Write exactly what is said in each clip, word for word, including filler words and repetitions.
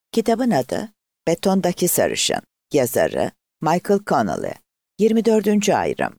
Kitabın adı Betondaki Sarışın. Yazarı Michael Connelly. yirmi dördüncü ayrım.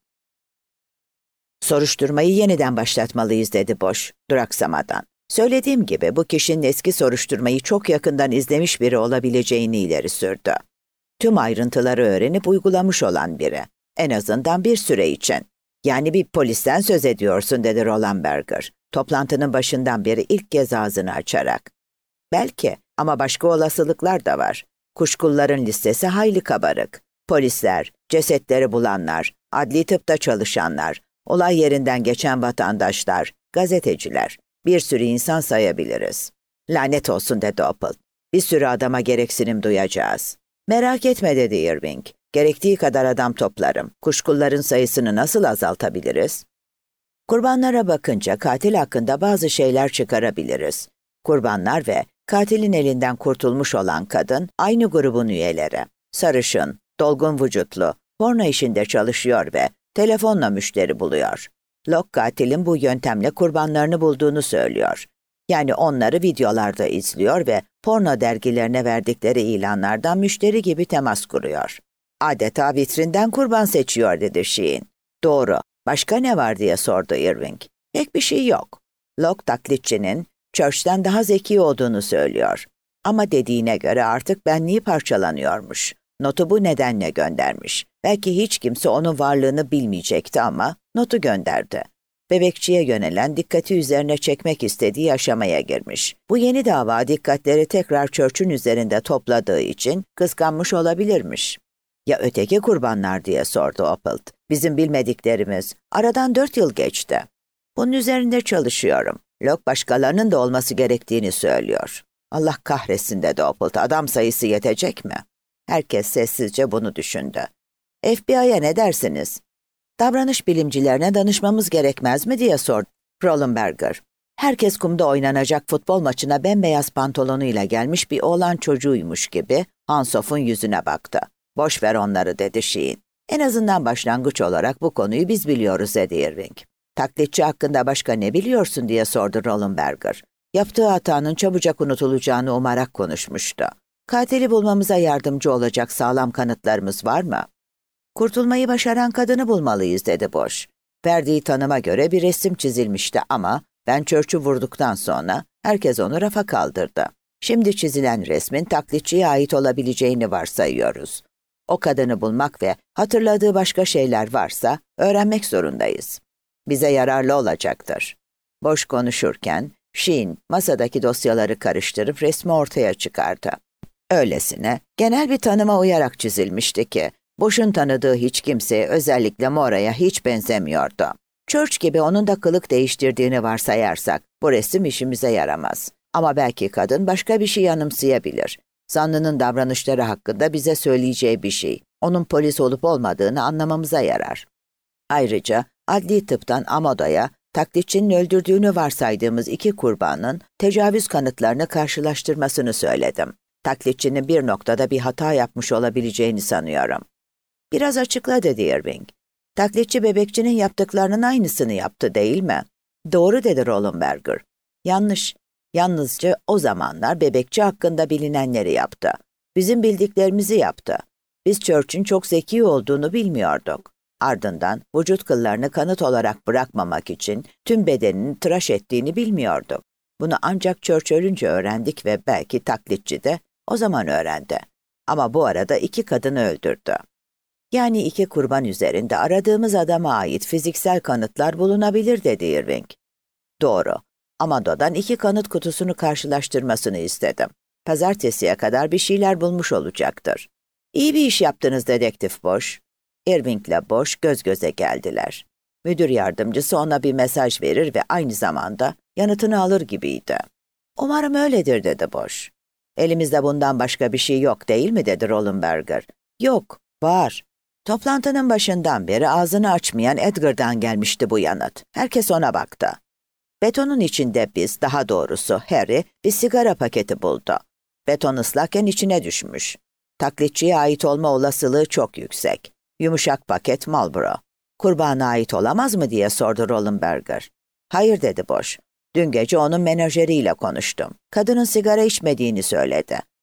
Soruşturmayı yeniden başlatmalıyız dedi Boş, duraksamadan. Söylediğim gibi bu kişinin eski soruşturmayı çok yakından izlemiş biri olabileceğini ileri sürdü. Tüm ayrıntıları öğrenip uygulamış olan biri. En azından bir süre için. Yani bir polisten söz ediyorsun dedi Roland Berger. Toplantının başından beri ilk kez ağzını açarak. Belki ama başka olasılıklar da var. Kuşkuların listesi hayli kabarık. Polisler, cesetleri bulanlar, adli tıpta çalışanlar, olay yerinden geçen vatandaşlar, gazeteciler, bir sürü insan sayabiliriz. Lanet olsun dedi Opel. Bir sürü adama gereksinim duyacağız. Merak etme dedi Irving. Gerektiği kadar adam toplarım. Kuşkuların sayısını nasıl azaltabiliriz? Kurbanlara bakınca katil hakkında bazı şeyler çıkarabiliriz. Kurbanlar ve katilin elinden kurtulmuş olan kadın aynı grubun üyeleri. Sarışın, dolgun vücutlu, porno işinde çalışıyor ve telefonla müşteri buluyor. Locke katilin bu yöntemle kurbanlarını bulduğunu söylüyor. Yani onları videolarda izliyor ve porno dergilerine verdikleri ilanlardan müşteri gibi temas kuruyor. Adeta vitrinden kurban seçiyor dedi Sheen. Doğru. Başka ne var diye sordu Irving. Pek bir şey yok. Locke taklitçinin Church'ten daha zeki olduğunu söylüyor. Ama dediğine göre artık benliği parçalanıyormuş. Notu bu nedenle göndermiş. Belki hiç kimse onun varlığını bilmeyecekti ama notu gönderdi. Bebekçiye yönelen dikkati üzerine çekmek istediği aşamaya girmiş. Bu yeni dava dikkatleri tekrar Church'ün üzerinde topladığı için kıskanmış olabilirmiş. Ya öteki kurbanlar diye sordu Opelt. Bizim bilmediklerimiz. Aradan dört yıl geçti. Bunun üzerinde çalışıyorum. Locke başkalarının da olması gerektiğini söylüyor. Allah kahretsin dedi Opelt. Adam sayısı yetecek mi? Herkes sessizce bunu düşündü. F B I'ya ne dersiniz? Davranış bilimcilerine danışmamız gerekmez mi diye sordu Roland Berger. Herkes kumda oynanacak futbol maçına bembeyaz pantolonuyla gelmiş bir oğlan çocuğuymuş gibi Hansof'un yüzüne baktı. Boş ver onları dedi Sheen. En azından başlangıç olarak bu konuyu biz biliyoruz dedi Irving. Taklitçi hakkında başka ne biliyorsun diye sordu Roland Berger. Yaptığı hatanın çabucak unutulacağını umarak konuşmuştu. Katili bulmamıza yardımcı olacak sağlam kanıtlarımız var mı? Kurtulmayı başaran kadını bulmalıyız dedi Boş. Verdiği tanıma göre bir resim çizilmişti ama ben Church'ü vurduktan sonra herkes onu rafa kaldırdı. Şimdi çizilen resmin taklitçiye ait olabileceğini varsayıyoruz. O kadını bulmak ve hatırladığı başka şeyler varsa öğrenmek zorundayız. Bize yararlı olacaktır. Boş konuşurken Sheen masadaki dosyaları karıştırıp resmi ortaya çıkardı. Öylesine genel bir tanıma uyarak çizilmişti ki Boş'un tanıdığı hiç kimseye, özellikle Mora'ya hiç benzemiyordu. Church gibi onun da kılık değiştirdiğini varsayarsak bu resim işimize yaramaz. Ama belki kadın başka bir şey anımsayabilir. Zanlının davranışları hakkında bize söyleyeceği bir şey, onun polis olup olmadığını anlamamıza yarar. Ayrıca adli tıptan Amado'ya taklitçinin öldürdüğünü varsaydığımız iki kurbanın tecavüz kanıtlarını karşılaştırmasını söyledim. Taklitçinin bir noktada bir hata yapmış olabileceğini sanıyorum. Biraz açıkla dedi Irving. Taklitçi bebekçinin yaptıklarının aynısını yaptı değil mi? Doğru dedi Roland Berger. Yanlış. Yalnızca o zamanlar bebekçi hakkında bilinenleri yaptı. Bizim bildiklerimizi yaptı. Biz Church'ün çok zeki olduğunu bilmiyorduk. Ardından vücut kıllarını kanıt olarak bırakmamak için tüm bedenini tıraş ettiğini bilmiyorduk. Bunu ancak Church ölünce öğrendik ve belki taklitçi de o zaman öğrendi. Ama bu arada iki kadını öldürdü. Yani iki kurban üzerinde aradığımız adama ait fiziksel kanıtlar bulunabilir dedi Irving. Doğru. Amado'dan iki kanıt kutusunu karşılaştırmasını istedim. Pazartesiye kadar bir şeyler bulmuş olacaktır. İyi bir iş yaptınız dedektif Boş. Irving'le Boş göz göze geldiler. Müdür yardımcısı ona bir mesaj verir ve aynı zamanda yanıtını alır gibiydi. Umarım öyledir dedi Boş. Elimizde bundan başka bir şey yok değil mi dedi Roland Berger. Yok, var. Toplantının başından beri ağzını açmayan Edgar'dan gelmişti bu yanıt. Herkes ona baktı. Betonun içinde biz, daha doğrusu Harry, bir sigara paketi buldu. Beton ıslakken içine düşmüş. Taklitçiye ait olma olasılığı çok yüksek. Yumuşak paket Marlboro. Kurbana ait olamaz mı diye sordu Roland Berger. Hayır dedi Boş. Dün gece onun menajeriyle konuştum. Kadının sigara içmediğini söyledi.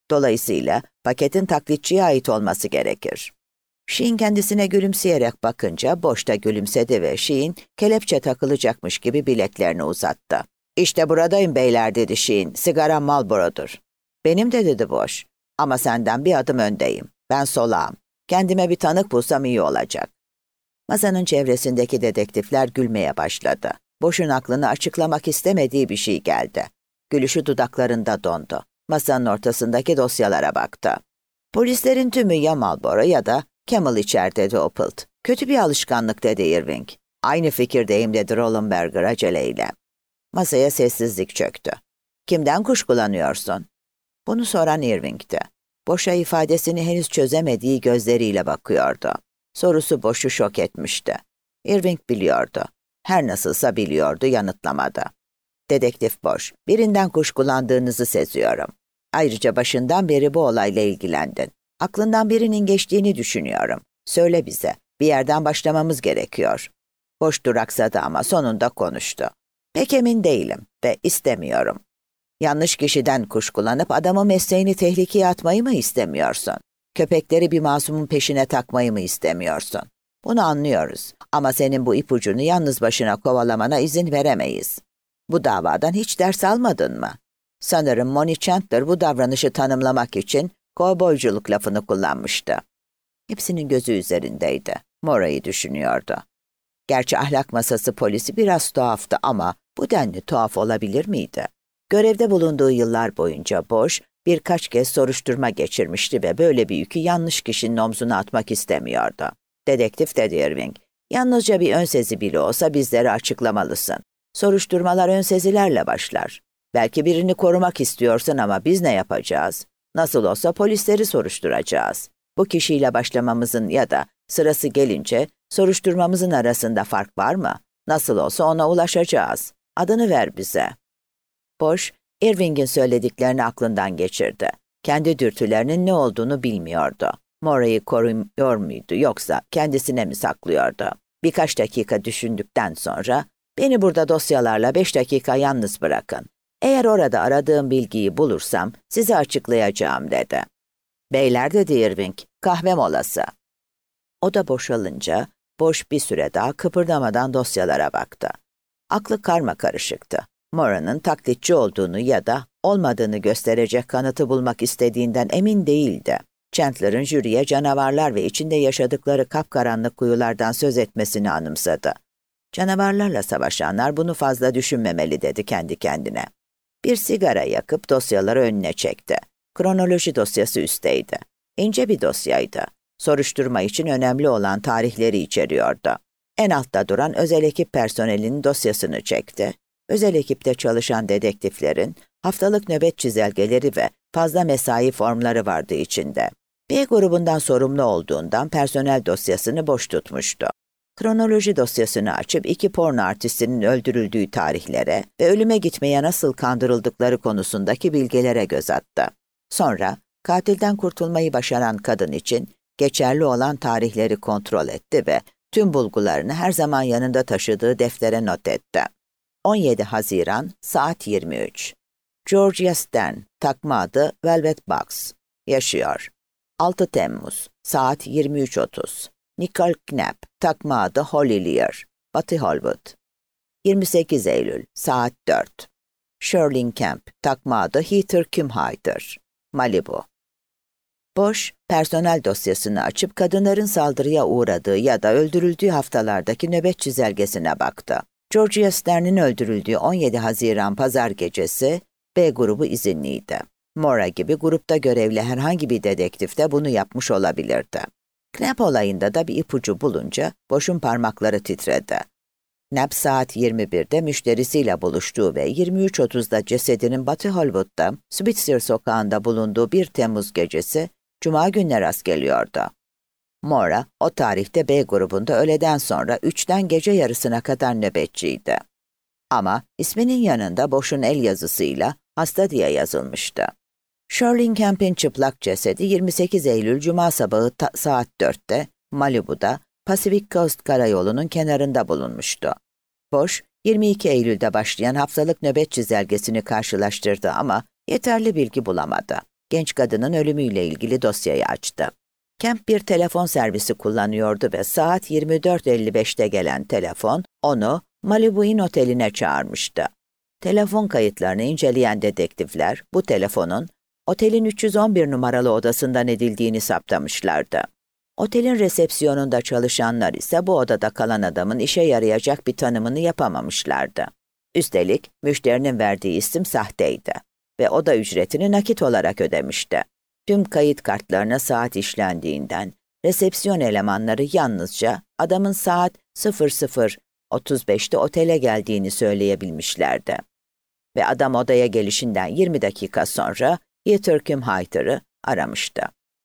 Dolayısıyla paketin taklitçiye ait olması gerekir. Sheen kendisine gülümseyerek bakınca Boş da gülümsedi ve Sheen kelepçe takılacakmış gibi bileklerini uzattı. "İşte buradayım beyler," dedi Sheen. "Sigaram Marlboro'dur." "Benim de," dedi Boş. "Ama senden bir adım öndeyim. Ben solağım. Kendime bir tanık bulsam iyi olacak." Masanın çevresindeki dedektifler gülmeye başladı. Boş'un aklını açıklamak istemediği bir şey geldi. Gülüşü dudaklarında dondu. Masanın ortasındaki dosyalara baktı. "Polislerin tümü ya Marlboro ya da Camel içer," dedi Opelt. "Kötü bir alışkanlık," dedi Irving. "Aynı fikirdeyim," dedi Rollenberger aceleyle. Masaya sessizlik çöktü. "Kimden kuşkulanıyorsun?" Bunu soran Irving'ti. Boş'a ifadesini henüz çözemediği gözleriyle bakıyordu. Sorusu Boş'u şok etmişti. Irving biliyordu. Her nasılsa biliyordu, yanıtlamadı. "Dedektif Boş, birinden kuşkulandığınızı seziyorum. Ayrıca başından beri bu olayla ilgilendin. Aklından birinin geçtiğini düşünüyorum. Söyle bize, bir yerden başlamamız gerekiyor." Boş duraksadı ama sonunda konuştu. "Pek emin değilim ve istemiyorum." "Yanlış kişiden kuşkulanıp adamın mesleğini tehlikeye atmayı mı istemiyorsun? Köpekleri bir masumun peşine takmayı mı istemiyorsun? Bunu anlıyoruz ama senin bu ipucunu yalnız başına kovalamana izin veremeyiz. Bu davadan hiç ders almadın mı? Sanırım Monty Chandler bu davranışı tanımlamak için kovboyculuk lafını kullanmıştı." Hepsinin gözü üzerindeydi. Mora'yı düşünüyordu. Gerçi ahlak masası polisi biraz tuhaftı ama bu denli tuhaf olabilir miydi? Görevde bulunduğu yıllar boyunca Boş birkaç kez soruşturma geçirmişti ve böyle bir yükü yanlış kişinin omzuna atmak istemiyordu. "Dedektif," dedi Irving, "yalnızca bir önsezi bile olsa bizlere açıklamalısın. Soruşturmalar önsezilerle başlar. Belki birini korumak istiyorsun ama biz ne yapacağız? Nasıl olsa polisleri soruşturacağız. Bu kişiyle başlamamızın ya da sırası gelince soruşturmamızın arasında fark var mı? Nasıl olsa ona ulaşacağız. Adını ver bize." Boş, Irving'in söylediklerini aklından geçirdi. Kendi dürtülerinin ne olduğunu bilmiyordu. Mora'yı korumuyor muydu yoksa kendisine mi saklıyordu? Birkaç dakika düşündükten sonra, "Beni burada dosyalarla beş dakika yalnız bırakın. Eğer orada aradığım bilgiyi bulursam size açıklayacağım," dedi. "Beyler," dedi Irving, "kahve molası." Oda boşalınca Boş bir süre daha kıpırdamadan dosyalara baktı. Aklı karmakarışıktı. Mora'nın taklitçi olduğunu ya da olmadığını gösterecek kanıtı bulmak istediğinden emin değildi. Chandler'ın jüriye canavarlar ve içinde yaşadıkları kapkaranlık kuyulardan söz etmesini anımsadı. Canavarlarla savaşanlar bunu fazla düşünmemeli, dedi kendi kendine. Bir sigara yakıp dosyaları önüne çekti. Kronoloji dosyası üstteydi. İnce bir dosyaydı. Soruşturma için önemli olan tarihleri içeriyordu. En altta duran özel ekip personelinin dosyasını çekti. Özel ekipte çalışan dedektiflerin haftalık nöbet çizelgeleri ve fazla mesai formları vardı içinde. B grubundan sorumlu olduğundan personel dosyasını boş tutmuştu. Kronoloji dosyasını açıp iki porno artistinin öldürüldüğü tarihlere ve ölüme gitmeye nasıl kandırıldıkları konusundaki bilgilere göz attı. Sonra katilden kurtulmayı başaran kadın için geçerli olan tarihleri kontrol etti ve tüm bulgularını her zaman yanında taşıdığı deftere not etti. on yedi Haziran saat yirmi üç. Georgia Stern, takma adı Velvet Box, yaşıyor. altı Temmuz saat yirmi üç otuz. Nicole Knapp, takma adı Holly Lear, Batı Hollywood. yirmi sekiz Eylül saat dört. Shirley Camp, takma adı Heather Kumhayter, Malibu. Boş, personel dosyasını açıp kadınların saldırıya uğradığı ya da öldürüldüğü haftalardaki nöbet çizelgesine baktı. Georgia Stern'in öldürüldüğü on yedi Haziran pazar gecesi B grubu izinliydi. Mora gibi grupta görevli herhangi bir dedektif de bunu yapmış olabilirdi. Knapp olayında da bir ipucu bulunca Boş'un parmakları titredi. Knapp saat yirmi birde müşterisiyle buluştuğu ve yirmi üç otuzda cesedinin Batı Hollywood'da Spitzer sokağında bulunduğu bir Temmuz gecesi Cuma gününe rast geliyordu. Mora o tarihte B grubunda öğleden sonra üçten gece yarısına kadar nöbetçiydi. Ama isminin yanında Boş'un el yazısıyla hasta diye yazılmıştı. Shirley Camp'in çıplak cesedi yirmi sekiz Eylül Cuma sabahı ta- saat dörtte Malibu'da Pacific Coast Karayolu'nun kenarında bulunmuştu. Boş, yirmi iki Eylül'de başlayan haftalık nöbet çizelgesini karşılaştırdı ama yeterli bilgi bulamadı. genç kadının ölümüyle ilgili dosyayı açtı. Kemp bir telefon servisi kullanıyordu ve saat yirmi dört elli beşte gelen telefon onu Malibu Inn Oteli'ne çağırmıştı. Telefon kayıtlarını inceleyen dedektifler bu telefonun otelin üç yüz on bir numaralı odasından edildiğini saptamışlardı. Otelin resepsiyonunda çalışanlar ise bu odada kalan adamın işe yarayacak bir tanımını yapamamışlardı. Üstelik müşterinin verdiği isim sahteydi ve oda ücretini nakit olarak ödemişti. Tüm kayıt kartlarına saat işlendiğinden resepsiyon elemanları yalnızca adamın saat sıfır sıfır otuz beşte otele geldiğini söyleyebilmişlerdi. Ve adam odaya gelişinden yirmi dakika sonra Heather Kumhiter'ı aramıştı.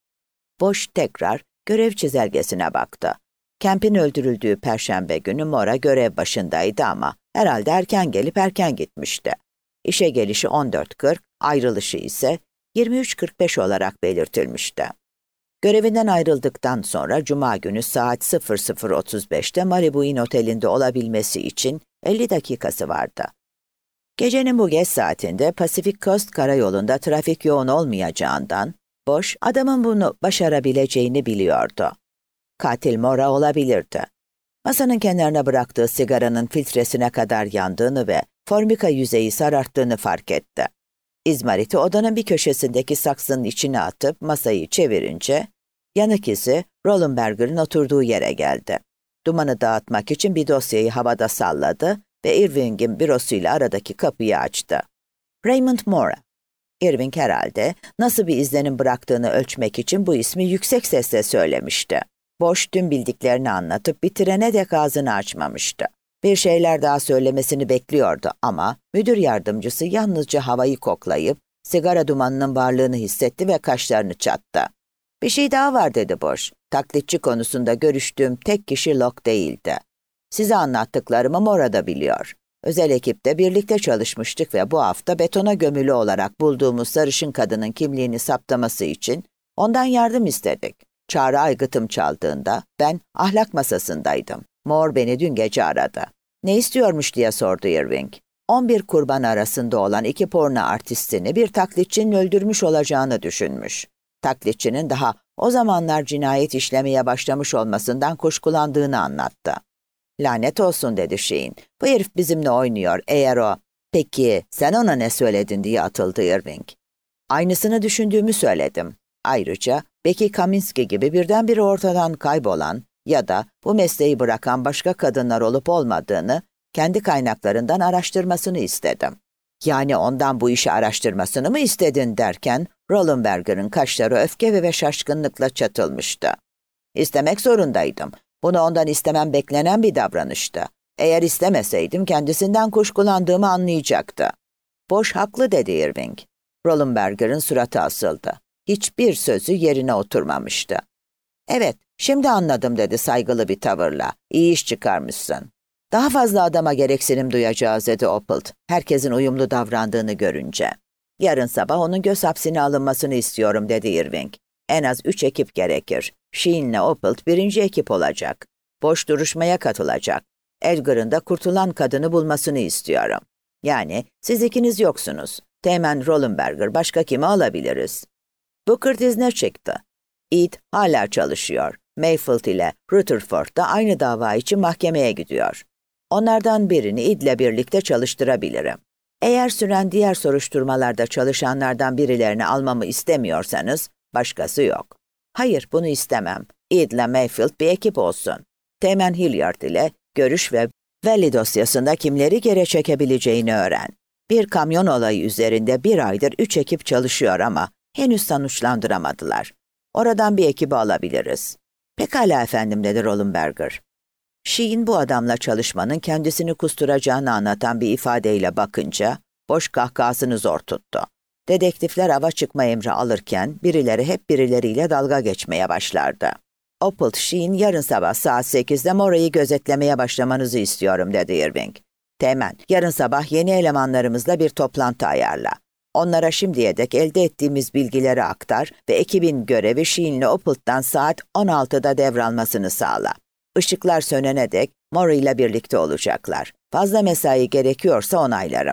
Boş tekrar görev çizelgesine baktı. Kemp'in öldürüldüğü perşembe günü Moore görev başındaydı ama herhalde erken gelip erken gitmişti. İşe gelişi on dört kırk, ayrılışı ise yirmi üç kırk beş olarak belirtilmişti. Görevinden ayrıldıktan sonra Cuma günü saat sıfır sıfır otuz beşte Malibu Inn Oteli'nde olabilmesi için elli dakikası vardı. Gecenin bu geç saatinde Pacific Coast karayolunda trafik yoğun olmayacağından, Boş adamın bunu başarabileceğini biliyordu. Katil Moore olabilirdi. Masanın kenarına bıraktığı sigaranın filtresine kadar yandığını ve formika yüzeyi sararttığını fark etti. İzmariti odanın bir köşesindeki saksının içine atıp masayı çevirince, yanık izi Rollenberger'ın oturduğu yere geldi. Dumanı dağıtmak için bir dosyayı havada salladı ve Irving'in bürosuyla aradaki kapıyı açtı. Raymond Moore. Irving herhalde nasıl bir izlenim bıraktığını ölçmek için bu ismi yüksek sesle söylemişti. Boş tüm bildiklerini anlatıp bitirene dek ağzını açmamıştı. Bir şeyler daha söylemesini bekliyordu ama müdür yardımcısı yalnızca havayı koklayıp sigara dumanının varlığını hissetti ve kaşlarını çattı. Bir şey daha var dedi Boş. Taklitçi konusunda görüştüğüm tek kişi Locke değildi. Size anlattıklarımı Moore da biliyor. Özel ekipte birlikte çalışmıştık ve bu hafta betona gömülü olarak bulduğumuz sarışın kadının kimliğini saptaması için ondan yardım istedik. Çağrı aygıtım çaldığında ben ahlak masasındaydım. Moore beni dün gece aradı. Ne istiyormuş diye sordu Irving. on bir kurban arasında olan iki porno artistini bir taklitçinin öldürmüş olacağını düşünmüş. Taklitçinin daha o zamanlar cinayet işlemeye başlamış olmasından kuşkulandığını anlattı. Lanet olsun dedi Sheen. Bu herif bizimle oynuyor eğer o. Peki sen ona ne söyledin diye atıldı Irving. Aynısını düşündüğümü söyledim. Ayrıca Becky Kaminsky gibi birdenbire ortadan kaybolan ya da bu mesleği bırakan başka kadınlar olup olmadığını kendi kaynaklarından araştırmasını istedim. Yani ondan bu işi araştırmasını mı istedin derken Rollenberger'ın kaşları öfke ve şaşkınlıkla çatılmıştı. İstemek zorundaydım. Bunu ondan istemem beklenen bir davranıştı. Eğer istemeseydim kendisinden kuşkulandığımı anlayacaktı. Boş haklı dedi Irving. Rollenberger'ın suratı asıldı. Hiçbir sözü yerine oturmamıştı. Evet, şimdi anladım dedi saygılı bir tavırla. İyi iş çıkarmışsın. Daha fazla adama gereksinim duyacağız dedi Opelt, herkesin uyumlu davrandığını görünce. Yarın sabah onun göz hapsine alınmasını istiyorum dedi Irving. En az üç ekip gerekir. Sheen'le Opelt birinci ekip olacak. Boş duruşmaya katılacak. Edgar'ın da kurtulan kadını bulmasını istiyorum. Yani siz ikiniz yoksunuz. Teğmen Rollenberger başka kimi alabiliriz? Booker izne çıktı. Ed hala çalışıyor. Mayfield ile Rutherford da aynı dava için mahkemeye gidiyor. Onlardan birini Ed'le birlikte çalıştırabilirim. Eğer süren diğer soruşturmalarda çalışanlardan birilerini almamı istemiyorsanız, başkası yok. Hayır, bunu istemem. Ed'le Mayfield bir ekip olsun. Teğmen Hilliard ile görüş ve Valley dosyasında kimleri geri çekebileceğini öğren. Bir kamyon olayı üzerinde bir aydır üç ekip çalışıyor ama henüz sonuçlandıramadılar. Oradan bir ekibi alabiliriz. Pekala efendim dedi Rollenberger. Sheen bu adamla çalışmanın kendisini kusturacağını anlatan bir ifadeyle bakınca boş kahkahasını zor tuttu. Dedektifler ava çıkma emri alırken birileri hep birileriyle dalga geçmeye başlardı. Opelt Sheen yarın sabah saat sekizde Moore'yi gözetlemeye başlamanızı istiyorum dedi Irving. Teğmen, yarın sabah yeni elemanlarımızla bir toplantı ayarla. Onlara şimdiye dek elde ettiğimiz bilgileri aktar ve ekibin görevi Sheen'le Opelt'tan saat on altıda devralmasını sağla. Işıklar sönene dek Moore ile birlikte olacaklar. Fazla mesai gerekiyorsa onaylarım.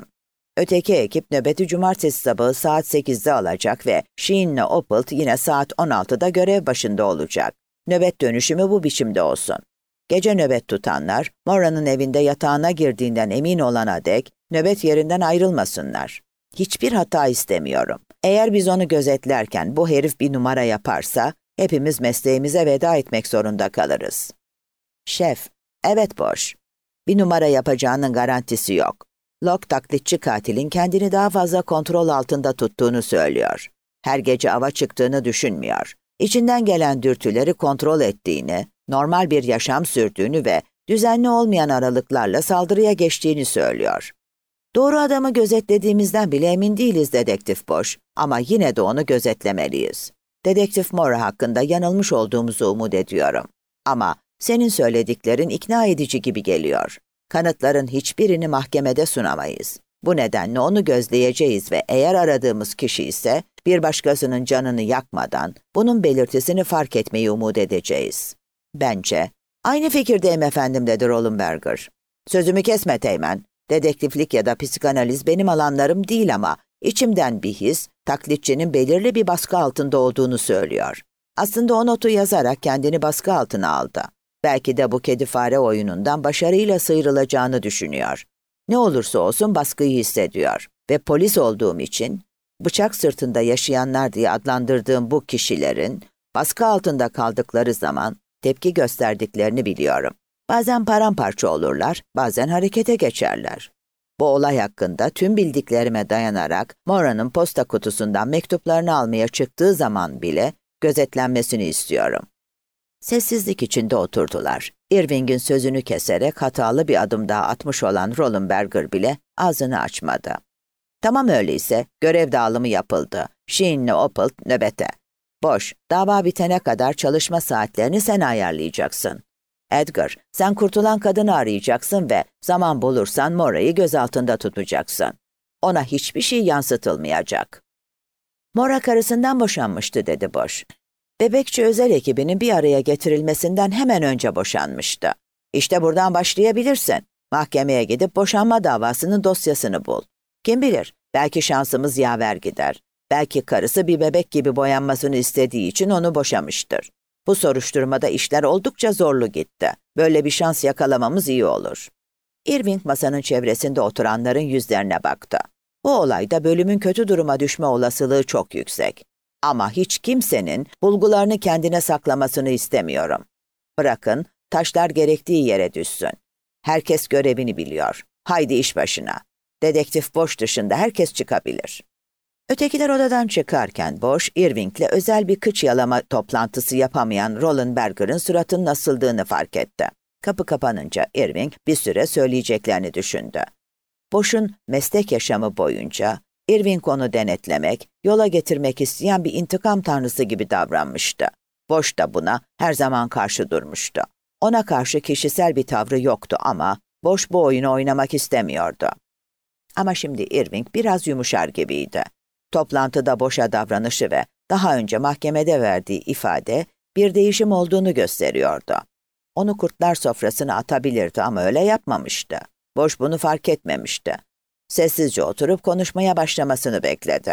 Öteki ekip nöbeti cumartesi sabahı saat sekizde alacak ve Sheen'le Opelt yine saat on altıda görev başında olacak. Nöbet dönüşümü bu biçimde olsun. Gece nöbet tutanlar, Mora'nın evinde yatağına girdiğinden emin olana dek nöbet yerinden ayrılmasınlar. Hiçbir hata istemiyorum. Eğer biz onu gözetlerken bu herif bir numara yaparsa, hepimiz mesleğimize veda etmek zorunda kalırız. Şef, evet Boş. Bir numara yapacağının garantisi yok. Locke taklitçi katilin kendini daha fazla kontrol altında tuttuğunu söylüyor. Her gece ava çıktığını düşünmüyor. İçinden gelen dürtüleri kontrol ettiğini, normal bir yaşam sürdüğünü ve düzenli olmayan aralıklarla saldırıya geçtiğini söylüyor. Doğru adamı gözetlediğimizden bile emin değiliz Dedektif Boş, ama yine de onu gözetlemeliyiz. Dedektif Mora hakkında yanılmış olduğumuzu umut ediyorum. Ama senin söylediklerin ikna edici gibi geliyor. Kanıtların hiçbirini mahkemede sunamayız. Bu nedenle onu gözleyeceğiz ve eğer aradığımız kişi ise bir başkasının canını yakmadan bunun belirtisini fark etmeyi umut edeceğiz. Bence. Aynı fikirdeyim efendim dedi Rollenberger. Sözümü kesme Teğmen. Dedektiflik ya da psikanaliz benim alanlarım değil ama içimden bir his, taklitçinin belirli bir baskı altında olduğunu söylüyor. Aslında o notu yazarak kendini baskı altına aldı. Belki de bu kedi fare oyunundan başarıyla sıyrılacağını düşünüyor. Ne olursa olsun baskıyı hissediyor ve polis olduğum için bıçak sırtında yaşayanlar diye adlandırdığım bu kişilerin baskı altında kaldıkları zaman tepki gösterdiklerini biliyorum. Bazen paramparça olurlar, bazen harekete geçerler. Bu olay hakkında tüm bildiklerime dayanarak Mora'nın posta kutusundan mektuplarını almaya çıktığı zaman bile gözetlenmesini istiyorum. Sessizlik içinde oturdular. Irving'in sözünü keserek hatalı bir adım daha atmış olan Rollenberger bile ağzını açmadı. Tamam öyleyse, görev dağılımı yapıldı. Sheen'le Opelt nöbete. Boş, dava bitene kadar çalışma saatlerini sen ayarlayacaksın. Edgar, sen kurtulan kadını arayacaksın ve zaman bulursan Mora'yı gözaltında tutacaksın. Ona hiçbir şey yansıtılmayacak. Mora karısından boşanmıştı dedi Boş. Bebekçi özel ekibinin bir araya getirilmesinden hemen önce boşanmıştı. İşte buradan başlayabilirsin. Mahkemeye gidip boşanma davasının dosyasını bul. Kim bilir, belki şansımız yaver gider. Belki karısı bir bebek gibi boyanmasını istediği için onu boşamıştır. Bu soruşturmada işler oldukça zorlu gitti. Böyle bir şans yakalamamız iyi olur. Irving masanın çevresinde oturanların yüzlerine baktı. Bu olayda bölümün kötü duruma düşme olasılığı çok yüksek. Ama hiç kimsenin bulgularını kendine saklamasını istemiyorum. Bırakın, taşlar gerektiği yere düşsün. Herkes görevini biliyor. Haydi iş başına. Dedektif Boş dışında herkes çıkabilir. Ötekiler odadan çıkarken Boş, Irving'le özel bir kıç yalama toplantısı yapamayan Rollenberger'ın suratının asıldığını fark etti. Kapı kapanınca Irving bir süre söyleyeceklerini düşündü. Boş'un meslek yaşamı boyunca Irving onu denetlemek, yola getirmek isteyen bir intikam tanrısı gibi davranmıştı. Boş da buna her zaman karşı durmuştu. Ona karşı kişisel bir tavrı yoktu ama Boş bu oyunu oynamak istemiyordu. Ama şimdi Irving biraz yumuşar gibiydi. Toplantıda Boş'a davranışı ve daha önce mahkemede verdiği ifade bir değişim olduğunu gösteriyordu. Onu kurtlar sofrasına atabilirdi ama öyle yapmamıştı. Boş bunu fark etmemişti. Sessizce oturup konuşmaya başlamasını bekledi.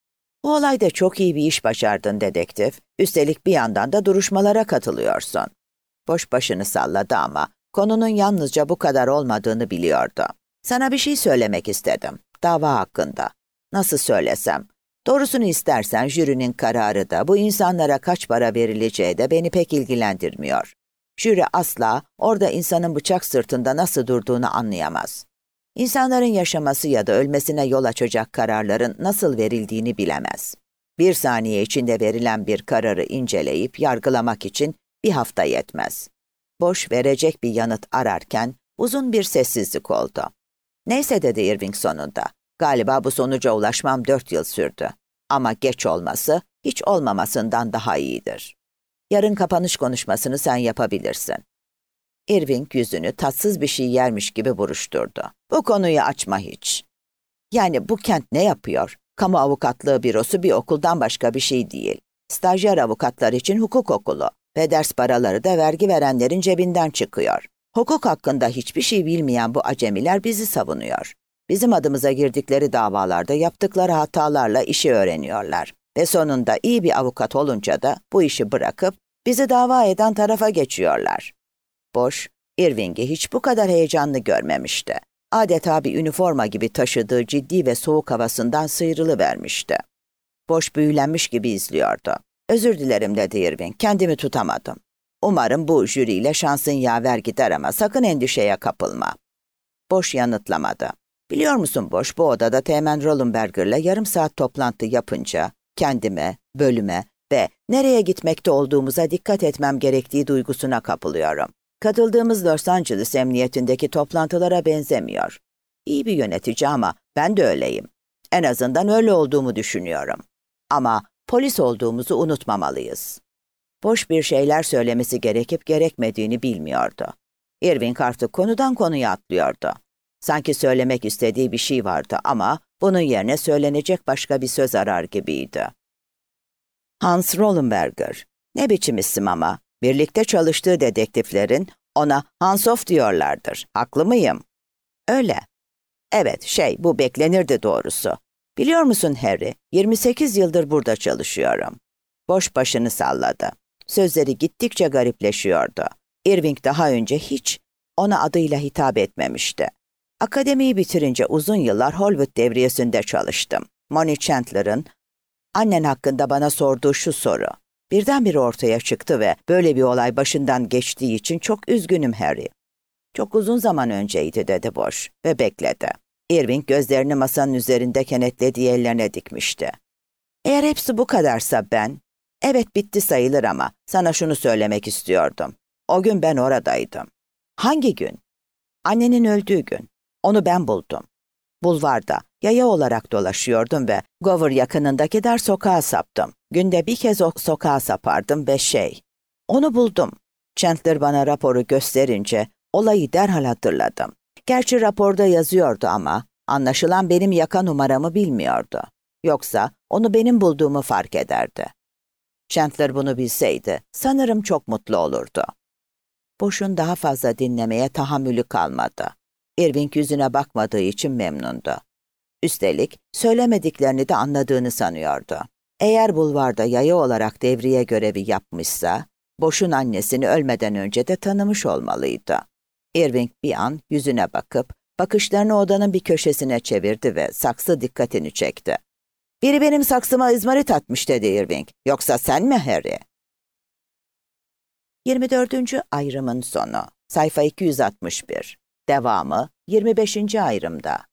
Bu olayda çok iyi bir iş başardın dedektif. Üstelik bir yandan da duruşmalara katılıyorsun. Boş başını salladı ama konunun yalnızca bu kadar olmadığını biliyordu. Sana bir şey söylemek istedim. Dava hakkında. Nasıl söylesem? Doğrusunu istersen jürinin kararı da bu insanlara kaç para verileceği de beni pek ilgilendirmiyor. Jüri asla orada insanın bıçak sırtında nasıl durduğunu anlayamaz. İnsanların yaşaması ya da ölmesine yol açacak kararların nasıl verildiğini bilemez. Bir saniye içinde verilen bir kararı inceleyip yargılamak için bir hafta yetmez. Boş verecek bir yanıt ararken uzun bir sessizlik oldu. Neyse dedi Irving sonunda. Galiba bu sonuca ulaşmam dört yıl sürdü. Ama geç olması hiç olmamasından daha iyidir. Yarın kapanış konuşmasını sen yapabilirsin. Irving yüzünü tatsız bir şey yermiş gibi buruşturdu. Bu konuyu açma hiç. Yani bu kent ne yapıyor? Kamu avukatlığı bürosu bir okuldan başka bir şey değil. Stajyer avukatlar için hukuk okulu ve ders paraları da vergi verenlerin cebinden çıkıyor. Hukuk hakkında hiçbir şey bilmeyen bu acemiler bizi savunuyor. Bizim adımıza girdikleri davalarda yaptıkları hatalarla işi öğreniyorlar. Ve sonunda iyi bir avukat olunca da bu işi bırakıp bizi dava eden tarafa geçiyorlar. Boş, Irving'i hiç bu kadar heyecanlı görmemişti. Adeta bir üniforma gibi taşıdığı ciddi ve soğuk havasından sıyrılıvermişti. Boş büyülenmiş gibi izliyordu. "Özür dilerim," dedi Irving. "Kendimi tutamadım. Umarım bu jüriyle şansın yaver gider ama sakın endişeye kapılma." Boş yanıtlamadı. "Biliyor musun Boş, bu odada Teğmen Rollenberger'la yarım saat toplantı yapınca kendime, bölüme ve nereye gitmekte olduğumuza dikkat etmem gerektiği duygusuna kapılıyorum. Katıldığımız Los Angeles Emniyetindeki toplantılara benzemiyor. İyi bir yönetici ama ben de öyleyim. En azından öyle olduğumu düşünüyorum. Ama polis olduğumuzu unutmamalıyız." Boş bir şeyler söylemesi gerekip gerekmediğini bilmiyordu. Irving artık konudan konuya atlıyordu. Sanki söylemek istediği bir şey vardı ama bunun yerine söylenecek başka bir söz arar gibiydi. Hans Rollenberger. Ne biçim isim ama. Birlikte çalıştığı dedektiflerin ona Hansoff diyorlardır. Haklı mıyım? Öyle. Evet, şey, bu beklenirdi doğrusu. Biliyor musun Harry, yirmi sekiz yıldır burada çalışıyorum. Boş başını salladı. Sözleri gittikçe garipleşiyordu. Irving daha önce hiç ona adıyla hitap etmemişti. Akademiyi bitirince uzun yıllar Hollywood devriyesinde çalıştım. Money Chandler'ın annen hakkında bana sorduğu şu soru birdenbire ortaya çıktı ve böyle bir olay başından geçtiği için çok üzgünüm Harry. "Çok uzun zaman önceydi," dedi Boş ve bekledi. Irving gözlerini masanın üzerinde kenetlediği ellerine dikmişti. "Eğer hepsi bu kadarsa ben, evet bitti sayılır ama sana şunu söylemek istiyordum. O gün ben oradaydım." "Hangi gün?" "Annenin öldüğü gün. Onu ben buldum. Bulvarda yaya olarak dolaşıyordum ve Gower yakınındaki dar sokağa saptım. Günde bir kez o sokağa sapardım ve şey, onu buldum." Chandler bana raporu gösterince olayı derhal hatırladım. Gerçi raporda yazıyordu ama anlaşılan benim yaka numaramı bilmiyordu. Yoksa onu benim bulduğumu fark ederdi. Chandler bunu bilseydi sanırım çok mutlu olurdu. Boş'un daha fazla dinlemeye tahammülü kalmadı. Irving yüzüne bakmadığı için memnundu. Üstelik söylemediklerini de anladığını sanıyordu. Eğer bulvarda yaya olarak devriye görevi yapmışsa, Boş'un annesini ölmeden önce de tanımış olmalıydı. Irving bir an yüzüne bakıp, bakışlarını odanın bir köşesine çevirdi ve saksı dikkatini çekti. "Biri benim saksıma izmarit atmış," dedi Irving. "Yoksa sen mi Harry?" yirmi dördüncü ayrımın sonu. Sayfa iki yüz altmış bir. Devamı yirmi beşinci ayrımda.